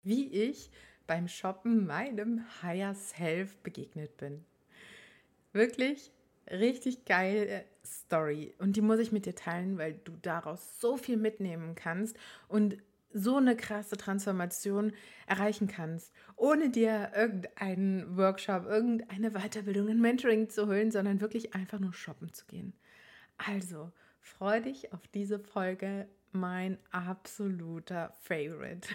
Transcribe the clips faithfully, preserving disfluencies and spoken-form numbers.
wie ich beim Shoppen meinem Higher Self begegnet bin. Wirklich richtig geile Story und die muss ich mit dir teilen, weil du daraus so viel mitnehmen kannst und so eine krasse Transformation erreichen kannst, ohne dir irgendeinen Workshop, irgendeine Weiterbildung, ein Mentoring zu holen, sondern wirklich einfach nur shoppen zu gehen. Also, freu dich auf diese Folge, mein absoluter Favorite.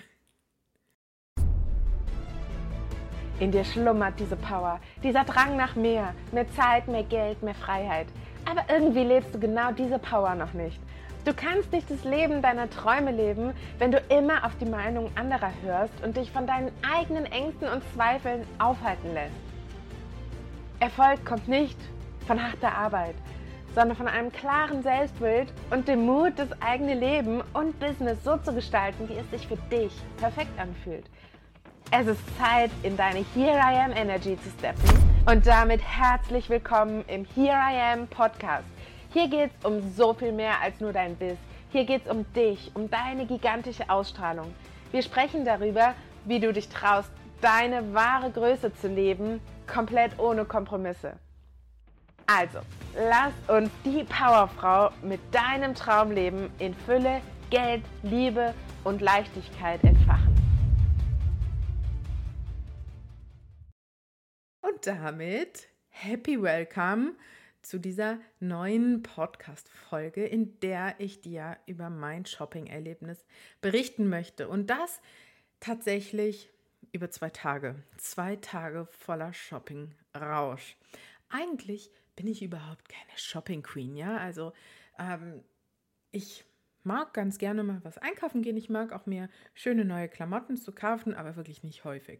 In dir schlummert diese Power, dieser Drang nach mehr, mehr Zeit, mehr Geld, mehr Freiheit. Aber irgendwie lebst du genau diese Power noch nicht. Du kannst nicht das Leben deiner Träume leben, wenn du immer auf die Meinung anderer hörst und dich von deinen eigenen Ängsten und Zweifeln aufhalten lässt. Erfolg kommt nicht von harter Arbeit, sondern von einem klaren Selbstbild und dem Mut, das eigene Leben und Business so zu gestalten, wie es sich für dich perfekt anfühlt. Es ist Zeit, in deine Here I Am Energy zu steppen und damit herzlich willkommen im Here I Am Podcast. Hier geht es um so viel mehr als nur dein Biss. Hier geht es um dich, um deine gigantische Ausstrahlung. Wir sprechen darüber, wie du dich traust, deine wahre Größe zu leben, komplett ohne Kompromisse. Also, lass uns die Powerfrau mit deinem Traumleben in Fülle, Geld, Liebe und Leichtigkeit entfachen. Und damit happy welcome zu dieser neuen Podcast-Folge, in der ich dir über mein Shopping-Erlebnis berichten möchte. Und das tatsächlich über zwei Tage. Zwei Tage voller Shopping-Rausch. Eigentlich bin ich überhaupt keine Shopping-Queen, ja. Also ähm, ich mag ganz gerne mal was einkaufen gehen. Ich mag auch mir schöne neue Klamotten zu kaufen, aber wirklich nicht häufig.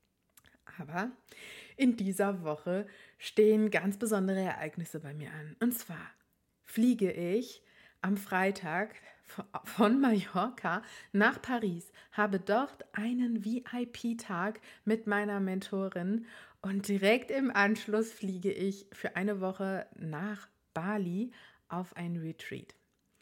Aber in dieser Woche stehen ganz besondere Ereignisse bei mir an. Und zwar fliege ich am Freitag von Mallorca nach Paris, habe dort einen V I P-Tag mit meiner Mentorin und direkt im Anschluss fliege ich für eine Woche nach Bali auf ein Retreat.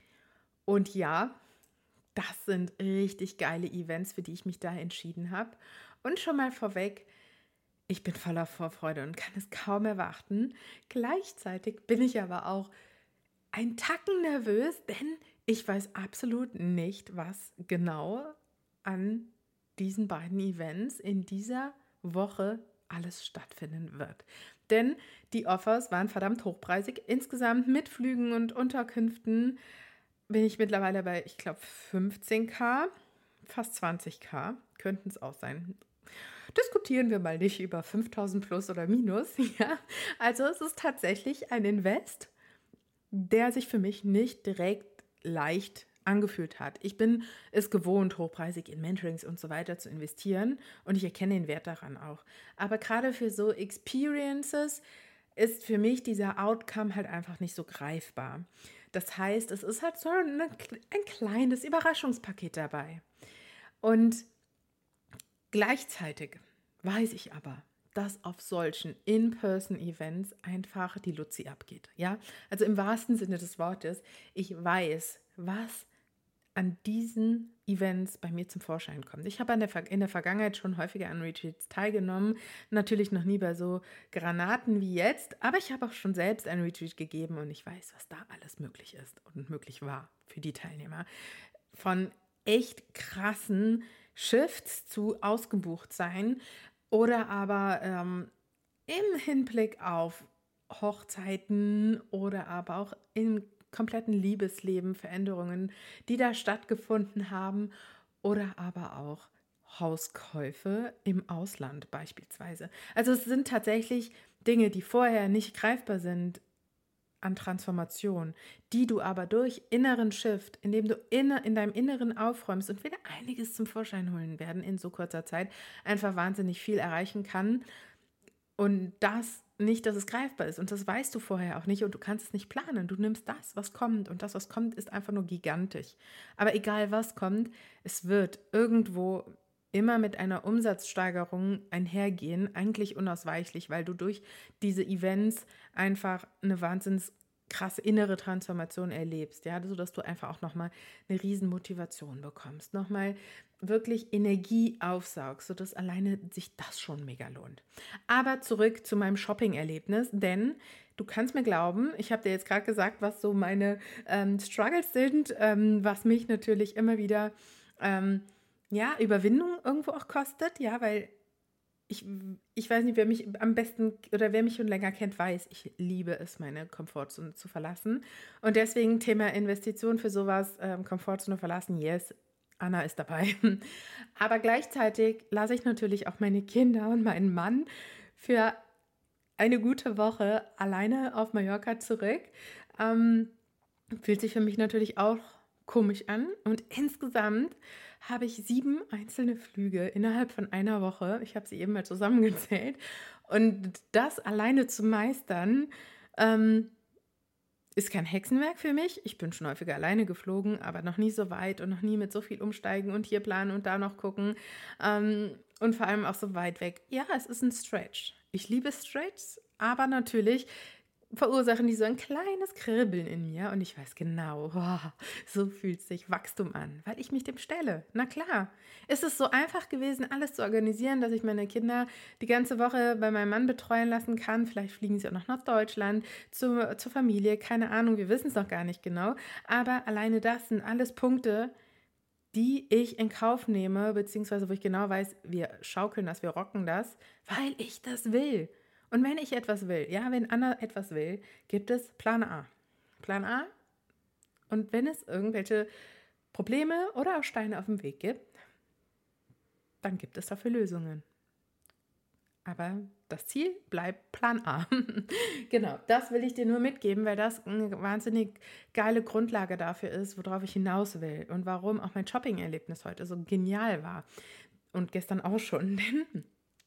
Und ja, das sind richtig geile Events, für die ich mich da entschieden habe. Und schon mal vorweg, ich bin voller Vorfreude und kann es kaum erwarten. Gleichzeitig bin ich aber auch ein Tacken nervös, denn ich weiß absolut nicht, was genau an diesen beiden Events in dieser Woche alles stattfinden wird. Denn die Offers waren verdammt hochpreisig. Insgesamt mit Flügen und Unterkünften bin ich mittlerweile bei, ich glaube, fünfzehntausend, fast zwanzigtausend könnten es auch sein. Diskutieren wir mal nicht über fünftausend plus oder minus. Ja? Also es ist tatsächlich ein Invest, der sich für mich nicht direkt leicht angefühlt hat. Ich bin es gewohnt, hochpreisig in Mentorings und so weiter zu investieren und ich erkenne den Wert daran auch. Aber gerade für so Experiences ist für mich dieser Outcome halt einfach nicht so greifbar. Das heißt, es ist halt so ein, ein kleines Überraschungspaket dabei. Und gleichzeitig weiß ich aber, dass auf solchen In-Person-Events einfach die Luzi abgeht. Ja? Also im wahrsten Sinne des Wortes, ich weiß, was an diesen Events bei mir zum Vorschein kommt. Ich habe an der, in der Vergangenheit schon häufiger an Retreats teilgenommen, natürlich noch nie bei so Granaten wie jetzt, aber ich habe auch schon selbst ein Retreat gegeben und ich weiß, was da alles möglich ist und möglich war für die Teilnehmer. Von echt krassen Shifts zu ausgebucht sein oder aber ähm, im Hinblick auf Hochzeiten oder aber auch im kompletten Liebesleben Veränderungen, die da stattgefunden haben oder aber auch Hauskäufe im Ausland beispielsweise. Also es sind tatsächlich Dinge, die vorher nicht greifbar sind an Transformation, die du aber durch inneren Shift, indem du in, in deinem Inneren aufräumst und wieder einiges zum Vorschein holen werden in so kurzer Zeit, einfach wahnsinnig viel erreichen kann. Und das nicht, dass es greifbar ist. Und das weißt du vorher auch nicht und du kannst es nicht planen. Du nimmst das, was kommt. Und das, was kommt, ist einfach nur gigantisch. Aber egal, was kommt, es wird irgendwo immer mit einer Umsatzsteigerung einhergehen, eigentlich unausweichlich, weil du durch diese Events einfach eine wahnsinns krasse innere Transformation erlebst, ja, sodass du einfach auch nochmal eine riesen Motivation bekommst, nochmal wirklich Energie aufsaugst, sodass alleine sich das schon mega lohnt. Aber zurück zu meinem Shopping-Erlebnis, denn du kannst mir glauben, ich habe dir jetzt gerade gesagt, was so meine ähm, Struggles sind, ähm, was mich natürlich immer wieder ähm, ja, Überwindung irgendwo auch kostet, ja, weil Ich, ich weiß nicht, wer mich am besten oder wer mich schon länger kennt, weiß, ich liebe es, meine Komfortzone zu verlassen. Und deswegen Thema Investition für sowas, ähm, Komfortzone verlassen, yes, Anna ist dabei. Aber gleichzeitig lasse ich natürlich auch meine Kinder und meinen Mann für eine gute Woche alleine auf Mallorca zurück. Ähm, fühlt sich für mich natürlich auch komisch an. Und insgesamt habe ich sieben einzelne Flüge innerhalb von einer Woche. Ich habe sie eben mal zusammengezählt. Und das alleine zu meistern, ähm, ist kein Hexenwerk für mich. Ich bin schon häufiger alleine geflogen, aber noch nie so weit und noch nie mit so viel umsteigen und hier planen und da noch gucken. Ähm, und vor allem auch so weit weg. Ja, es ist ein Stretch. Ich liebe Stretches, aber natürlich verursachen die so ein kleines Kribbeln in mir und ich weiß genau, wow, so fühlt sich Wachstum an, weil ich mich dem stelle. Na klar, ist es so einfach gewesen, alles zu organisieren, dass ich meine Kinder die ganze Woche bei meinem Mann betreuen lassen kann. Vielleicht fliegen sie auch noch nach Deutschland, zu, zur Familie, keine Ahnung, wir wissen es noch gar nicht genau. Aber alleine das sind alles Punkte, die ich in Kauf nehme, beziehungsweise wo ich genau weiß, wir schaukeln das, wir rocken das, weil ich das will. Und wenn ich etwas will, ja, wenn Anna etwas will, gibt es Plan A. Plan A. Und wenn es irgendwelche Probleme oder auch Steine auf dem Weg gibt, dann gibt es dafür Lösungen. Aber das Ziel bleibt Plan A. Genau, das will ich dir nur mitgeben, weil das eine wahnsinnig geile Grundlage dafür ist, worauf ich hinaus will und warum auch mein Shopping-Erlebnis heute so genial war. Und gestern auch schon, denn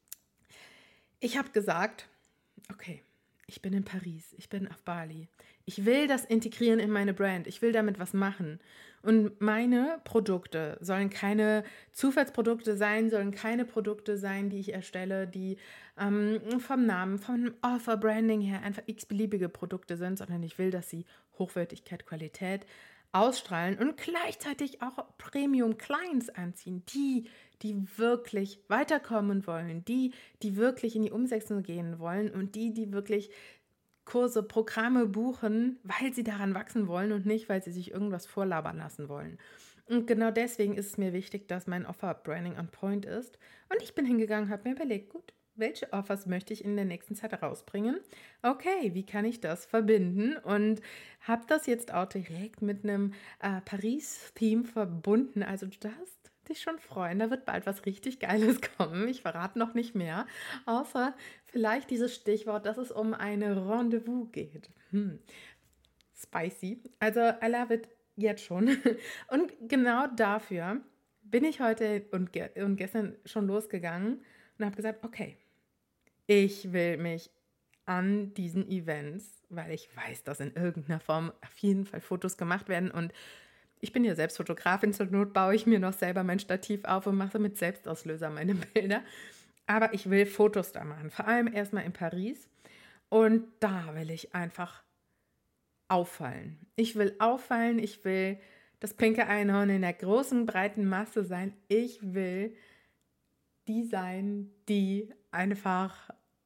ich habe gesagt, okay, ich bin in Paris, ich bin auf Bali. Ich will das integrieren in meine Brand. Ich will damit was machen. Und meine Produkte sollen keine Zufallsprodukte sein, sollen keine Produkte sein, die ich erstelle, die ähm, vom Namen, vom Offer-Branding her einfach x-beliebige Produkte sind, sondern ich will, dass sie Hochwertigkeit, Qualität ausstrahlen und gleichzeitig auch Premium-Clients anziehen, die, die wirklich weiterkommen wollen, die, die wirklich in die Umsetzung gehen wollen und die, die wirklich Kurse, Programme buchen, weil sie daran wachsen wollen und nicht, weil sie sich irgendwas vorlabern lassen wollen. Und genau deswegen ist es mir wichtig, dass mein Offer-Branding on point ist. Und ich bin hingegangen, habe mir überlegt, gut, welche Offers möchte ich in der nächsten Zeit rausbringen? Okay, wie kann ich das verbinden? Und habe das jetzt auch direkt mit einem äh, Paris-Theme verbunden. Also du darfst dich schon freuen, da wird bald was richtig Geiles kommen. Ich verrate noch nicht mehr, außer vielleicht dieses Stichwort, dass es um eine Rendezvous geht. Hm. Spicy. Also I love it jetzt schon. Und genau dafür bin ich heute und, ge- und gestern schon losgegangen und habe gesagt, okay, ich will mich an diesen Events, weil ich weiß, dass in irgendeiner Form auf jeden Fall Fotos gemacht werden und ich bin ja selbst Fotografin, zur Not baue ich mir noch selber mein Stativ auf und mache mit Selbstauslöser meine Bilder. Aber ich will Fotos da machen, vor allem erstmal in Paris und da will ich einfach auffallen. Ich will auffallen, ich will das pinke Einhorn in der großen, breiten Masse sein. Ich will die sein, die einfach,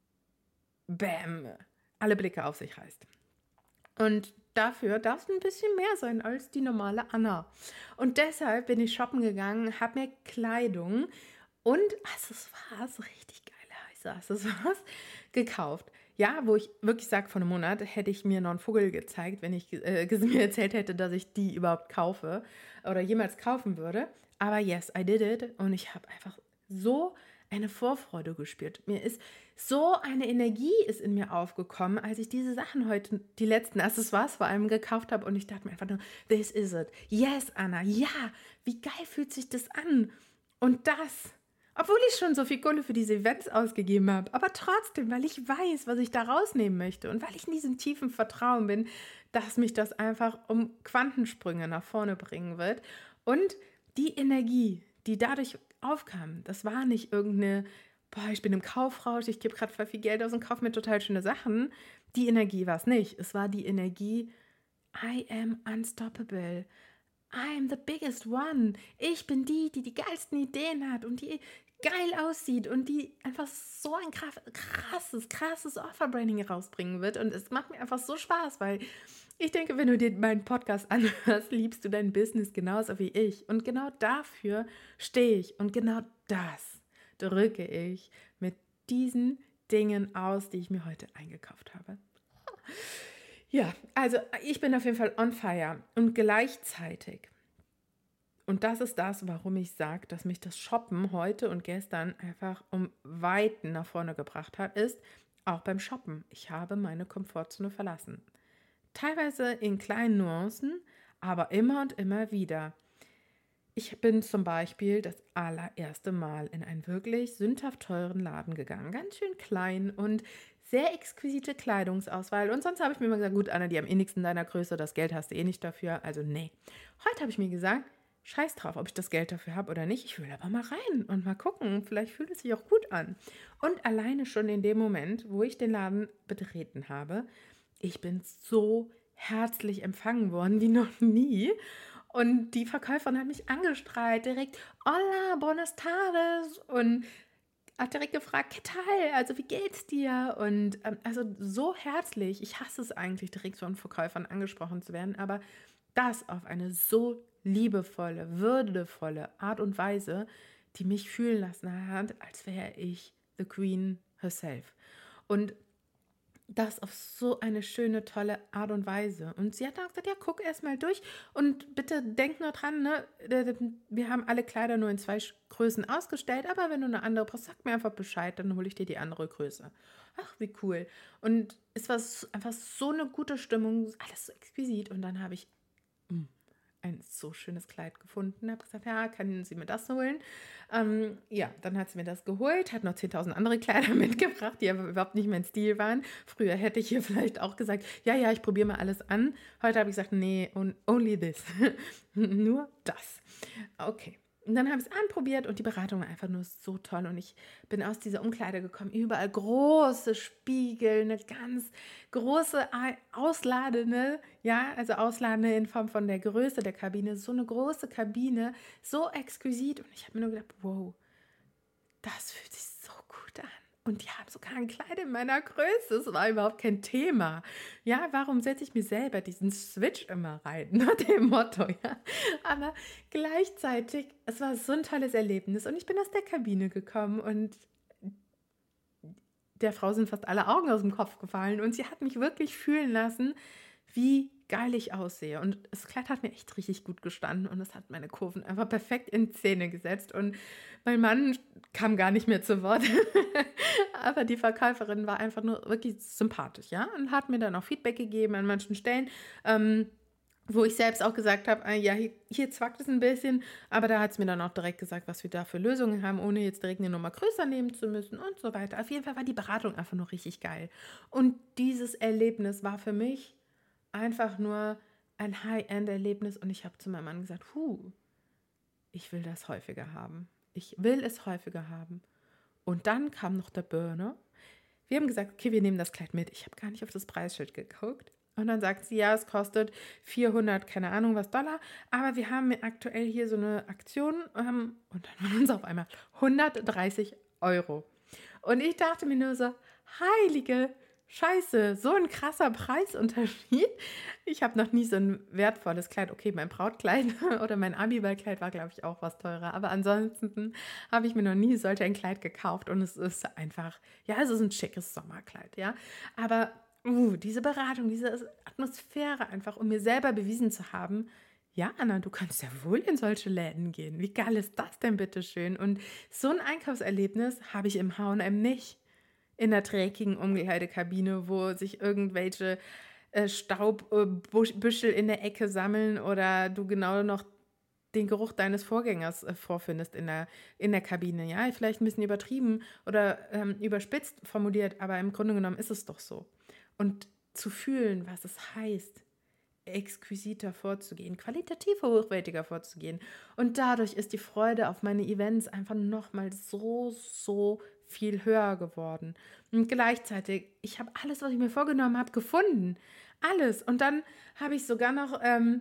bam, alle Blicke auf sich reißt. Und dafür darf es ein bisschen mehr sein als die normale Anna. Und deshalb bin ich shoppen gegangen, habe mir Kleidung und Accessoires, richtig geile, heiße Accessoires, gekauft. Ja, wo ich wirklich sage, vor einem Monat hätte ich mir noch einen Vogel gezeigt, wenn ich äh, mir erzählt hätte, dass ich die überhaupt kaufe oder jemals kaufen würde. Aber yes, I did it und ich habe einfach so eine Vorfreude gespürt. Mir ist so eine Energie ist in mir aufgekommen, als ich diese Sachen heute, die letzten Accessoires vor allem gekauft habe und ich dachte mir einfach nur, this is it. Yes, Anna, ja, wie geil fühlt sich das an? Und das, obwohl ich schon so viel Kohle für diese Events ausgegeben habe, aber trotzdem, weil ich weiß, was ich da rausnehmen möchte und weil ich in diesem tiefen Vertrauen bin, dass mich das einfach um Quantensprünge nach vorne bringen wird. Und die Energie, die dadurch aufkam, das war nicht irgendeine boah, ich bin im Kaufrausch, ich gebe gerade voll viel Geld aus und kaufe mir total schöne Sachen. Die Energie war es nicht. Es war die Energie, I am unstoppable. I'm the biggest one. Ich bin die, die die geilsten Ideen hat und die geil aussieht und die einfach so ein krasses, krasses Offerbranding rausbringen wird. Und es macht mir einfach so Spaß, weil ich denke, wenn du dir meinen Podcast anhörst, liebst du dein Business genauso wie ich. Und genau dafür stehe ich. Und genau das drücke ich mit diesen Dingen aus, die ich mir heute eingekauft habe. Ja, also ich bin auf jeden Fall on fire und gleichzeitig, und das ist das, warum ich sage, dass mich das Shoppen heute und gestern einfach um Weiten nach vorne gebracht hat, ist auch beim Shoppen. Ich habe meine Komfortzone verlassen. Teilweise in kleinen Nuancen, aber immer und immer wieder. Ich bin zum Beispiel das allererste Mal in einen wirklich sündhaft teuren Laden gegangen. Ganz schön klein und sehr exquisite Kleidungsauswahl. Und sonst habe ich mir immer gesagt, gut, Anna, die am innigsten deiner Größe, das Geld hast du eh nicht dafür. Also nee. Heute habe ich mir gesagt, scheiß drauf, ob ich das Geld dafür habe oder nicht. Ich will aber mal rein und mal gucken. Vielleicht fühlt es sich auch gut an. Und alleine schon in dem Moment, wo ich den Laden betreten habe, ich bin so herzlich empfangen worden wie noch nie. Und die Verkäuferin hat mich angestrahlt, direkt, hola, buenas tardes, und hat direkt gefragt, ¿qué tal? Also wie geht's dir? Und ähm, also so herzlich. Ich hasse es eigentlich, direkt von Verkäufern angesprochen zu werden, aber das auf eine so liebevolle, würdevolle Art und Weise, die mich fühlen lassen hat, als wäre ich the Queen herself. Und das auf so eine schöne, tolle Art und Weise. Und sie hat dann gesagt, ja, guck erst mal durch und bitte denk nur dran, ne, wir haben alle Kleider nur in zwei Größen ausgestellt, aber wenn du eine andere brauchst, sag mir einfach Bescheid, dann hole ich dir die andere Größe. Ach, wie cool. Und es war einfach so eine gute Stimmung, alles so exquisit. Und dann habe ich mh, ein so schönes Kleid gefunden, habe gesagt, ja, können Sie mir das holen? Ähm, ja, dann hat sie mir das geholt, hat noch zehntausend andere Kleider mitgebracht, die aber überhaupt nicht mein Stil waren. Früher hätte ich hier vielleicht auch gesagt, ja, ja, ich probiere mal alles an. Heute habe ich gesagt, nee, only this. Nur das. Okay. Und dann habe ich es anprobiert und die Beratung war einfach nur so toll. Und ich bin aus dieser Umkleide gekommen. Überall große Spiegel, eine ganz große ausladende, ja, also ausladende in Form von der Größe der Kabine. So eine große Kabine, so exquisit. Und ich habe mir nur gedacht, wow, das fühlt sich so gut an. Und die haben sogar ein Kleid in meiner Größe. Das war überhaupt kein Thema. Ja, warum setze ich mir selber diesen Switch immer rein? Nach dem Motto, ja. Aber gleichzeitig, es war so ein tolles Erlebnis. Und ich bin aus der Kabine gekommen und der Frau sind fast alle Augen aus dem Kopf gefallen. Und sie hat mich wirklich fühlen lassen, wie geil ich aussehe. Und das Kleid hat mir echt richtig gut gestanden und es hat meine Kurven einfach perfekt in Szene gesetzt. Und mein Mann kam gar nicht mehr zu Wort. Aber die Verkäuferin war einfach nur wirklich sympathisch, ja, und hat mir dann auch Feedback gegeben an manchen Stellen, ähm, wo ich selbst auch gesagt habe, äh, ja, hier, hier zwackt es ein bisschen, aber da hat es mir dann auch direkt gesagt, was wir da für Lösungen haben, ohne jetzt direkt eine Nummer größer nehmen zu müssen und so weiter. Auf jeden Fall war die Beratung einfach nur richtig geil. Und dieses Erlebnis war für mich einfach nur ein High-End-Erlebnis und ich habe zu meinem Mann gesagt, huh, ich will das häufiger haben. Ich will es häufiger haben. Und dann kam noch der Burner. Wir haben gesagt, okay, wir nehmen das Kleid mit. Ich habe gar nicht auf das Preisschild geguckt. Und dann sagt sie, ja, es kostet vierhundert, keine Ahnung was Dollar, aber wir haben aktuell hier so eine Aktion ähm, und dann waren es auf einmal hundertdreißig Euro. Und ich dachte mir nur so, heilige Scheiße, so ein krasser Preisunterschied. Ich habe noch nie so ein wertvolles Kleid. Okay, mein Brautkleid oder mein Abiballkleid war, glaube ich, auch was teurer. Aber ansonsten habe ich mir noch nie solch ein Kleid gekauft. Und es ist einfach, ja, es ist ein schickes Sommerkleid, ja. Aber uh, diese Beratung, diese Atmosphäre einfach, um mir selber bewiesen zu haben, ja, Anna, du kannst ja wohl in solche Läden gehen. Wie geil ist das denn, bitteschön? Und so ein Einkaufserlebnis habe ich im H und M nicht. In der dreckigen Umkleidekabine, wo sich irgendwelche äh, Staubbüschel in der Ecke sammeln oder du genau noch den Geruch deines Vorgängers äh, vorfindest in der, in der Kabine. Ja, vielleicht ein bisschen übertrieben oder ähm, überspitzt formuliert, aber im Grunde genommen ist es doch so. Und zu fühlen, was es heißt, exquisiter vorzugehen, qualitativ hochwertiger vorzugehen. Und dadurch ist die Freude auf meine Events einfach nochmal so, so viel höher geworden. Und gleichzeitig, ich habe alles, was ich mir vorgenommen habe, gefunden. Alles. Und dann habe ich sogar noch ähm,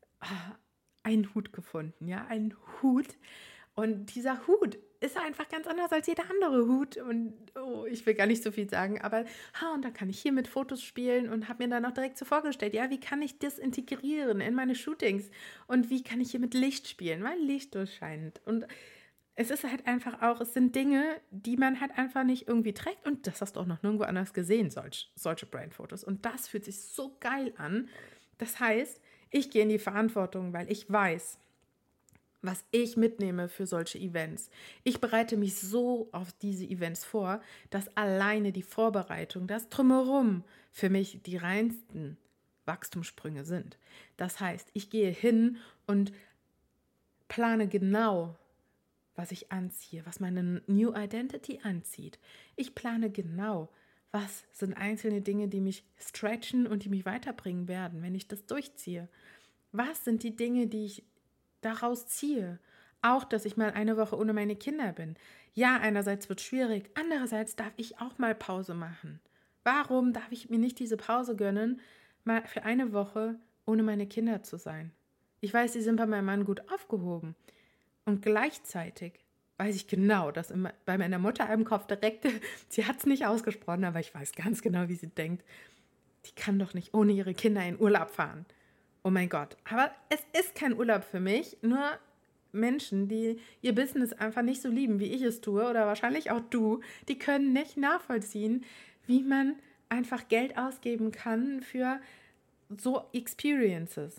einen Hut gefunden, ja, einen Hut. Und dieser Hut ist einfach ganz anders als jeder andere Hut. Und oh, ich will gar nicht so viel sagen, aber ha, und dann kann ich hier mit Fotos spielen und habe mir dann auch direkt so vorgestellt, ja, wie kann ich das integrieren in meine Shootings? Und wie kann ich hier mit Licht spielen, weil Licht durchscheint. Und es ist halt einfach auch, es sind Dinge, die man halt einfach nicht irgendwie trägt. Und das hast du auch noch nirgendwo anders gesehen, solch, solche Brandfotos. Und das fühlt sich so geil an. Das heißt, ich gehe in die Verantwortung, weil ich weiß, was ich mitnehme für solche Events. Ich bereite mich so auf diese Events vor, dass alleine die Vorbereitung, das Drumherum für mich die reinsten Wachstumssprünge sind. Das heißt, ich gehe hin und plane genau, was ich anziehe, was meine New Identity anzieht. Ich plane genau, was sind einzelne Dinge, die mich stretchen und die mich weiterbringen werden, wenn ich das durchziehe. Was sind die Dinge, die ich daraus ziehe? Auch, dass ich mal eine Woche ohne meine Kinder bin. Ja, einerseits wird es schwierig, andererseits darf ich auch mal Pause machen. Warum darf ich mir nicht diese Pause gönnen, mal für eine Woche ohne meine Kinder zu sein? Ich weiß, sie sind bei meinem Mann gut aufgehoben. Und gleichzeitig weiß ich genau, dass bei meiner Mutter im Kopf direkt, sie hat es nicht ausgesprochen, aber ich weiß ganz genau, wie sie denkt, die kann doch nicht ohne ihre Kinder in Urlaub fahren. Oh mein Gott, aber es ist kein Urlaub für mich, nur Menschen, die ihr Business einfach nicht so lieben, wie ich es tue, oder wahrscheinlich auch du, die können nicht nachvollziehen, wie man einfach Geld ausgeben kann für so Experiences.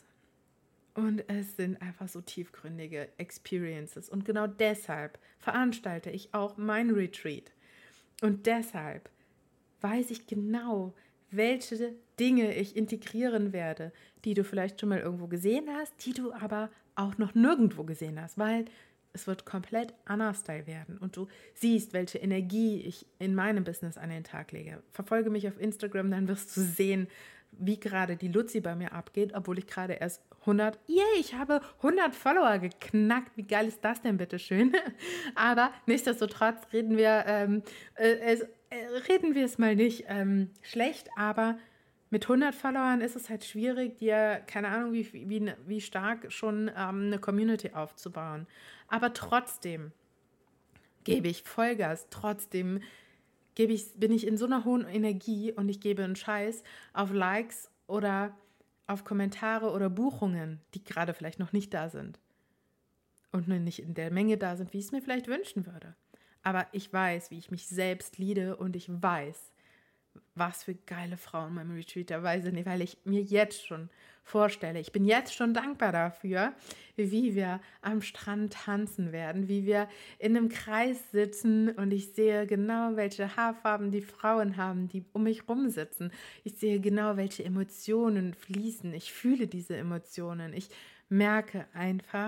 Und es sind einfach so tiefgründige Experiences. Und genau deshalb veranstalte ich auch mein Retreat. Und deshalb weiß ich genau, welche Dinge ich integrieren werde, die du vielleicht schon mal irgendwo gesehen hast, die du aber auch noch nirgendwo gesehen hast, weil es wird komplett anders werden und du siehst, welche Energie ich in meinem Business an den Tag lege. Verfolge mich auf Instagram, dann wirst du sehen, wie gerade die Luzi bei mir abgeht, obwohl ich gerade erst hundert, yay, ich habe hundert Follower geknackt. Wie geil ist das denn, bitteschön? Aber nichtsdestotrotz reden wir, ähm, äh, äh, reden wir es mal nicht ähm, schlecht, aber mit hundert Followern ist es halt schwierig, dir, keine Ahnung, wie, wie, wie stark schon ähm, eine Community aufzubauen. Aber trotzdem gebe ich Vollgas, trotzdem gebe ich, bin ich in so einer hohen Energie und ich gebe einen Scheiß auf Likes oder auf Kommentare oder Buchungen, die gerade vielleicht noch nicht da sind und nicht in der Menge da sind, wie ich es mir vielleicht wünschen würde. Aber ich weiß, wie ich mich selbst liebe und ich weiß, was für geile Frauen in meinem Retreat dabei sind, weil ich mir jetzt schon vorstelle, ich bin jetzt schon dankbar dafür, wie wir am Strand tanzen werden, wie wir in einem Kreis sitzen und ich sehe genau, welche Haarfarben die Frauen haben, die um mich rum sitzen. Ich sehe genau, welche Emotionen fließen. Ich fühle diese Emotionen. Ich merke einfach,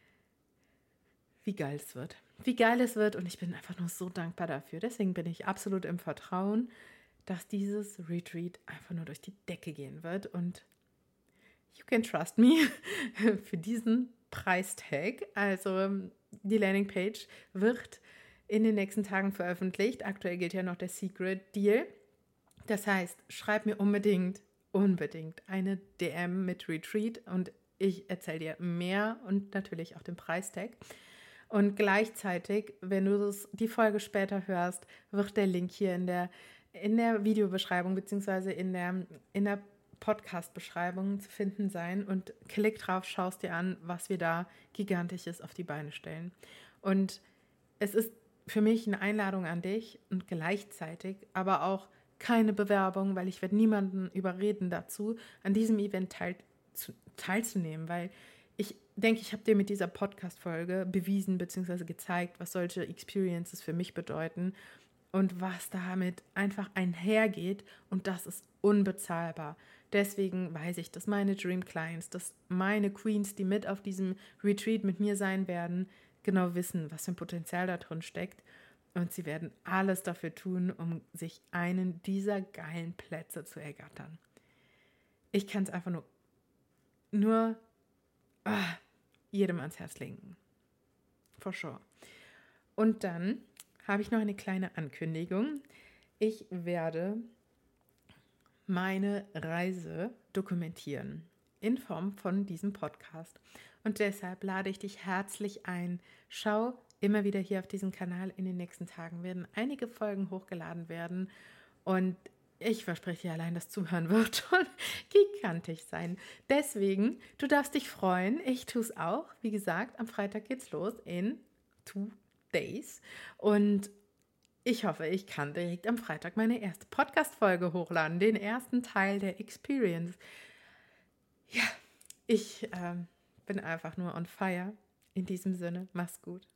wie geil es wird. Wie geil es wird und ich bin einfach nur so dankbar dafür. Deswegen bin ich absolut im Vertrauen, dass dieses Retreat einfach nur durch die Decke gehen wird und you can trust me für diesen Preistag. Also die Landingpage wird in den nächsten Tagen veröffentlicht. Aktuell gilt ja noch der Secret Deal. Das heißt, schreib mir unbedingt, unbedingt eine D M mit Retreat und ich erzähle dir mehr und natürlich auch den Preistag. Und gleichzeitig, wenn du das, die Folge später hörst, wird der Link hier in der in der Videobeschreibung bzw. in der, in der Podcast-Beschreibung zu finden sein und klick drauf, schaust dir an, was wir da Gigantisches auf die Beine stellen. Und es ist für mich eine Einladung an dich und gleichzeitig aber auch keine Bewerbung, weil ich werde niemanden überreden dazu, an diesem Event teil, zu, teilzunehmen, weil ich denke, ich habe dir mit dieser Podcast-Folge bewiesen bzw. gezeigt, was solche Experiences für mich bedeuten und was damit einfach einhergeht und das ist unbezahlbar. Deswegen weiß ich, dass meine Dream Clients, dass meine Queens, die mit auf diesem Retreat mit mir sein werden, genau wissen, was für ein Potenzial da drin steckt und sie werden alles dafür tun, um sich einen dieser geilen Plätze zu ergattern. Ich kann es einfach nur nur ah, jedem ans Herz legen. For sure. Und dann habe ich noch eine kleine Ankündigung. Ich werde meine Reise dokumentieren in Form von diesem Podcast. Und deshalb lade ich dich herzlich ein. Schau immer wieder hier auf diesem Kanal. In den nächsten Tagen werden einige Folgen hochgeladen werden. Und ich verspreche dir allein, das Zuhören wird schon gigantisch sein. Deswegen, du darfst dich freuen. Ich tue es auch. Wie gesagt, am Freitag geht's los in two days. Und ich hoffe, ich kann direkt am Freitag meine erste Podcast-Folge hochladen, den ersten Teil der Experience. Ja, ich äh, bin einfach nur on fire. In diesem Sinne, mach's gut.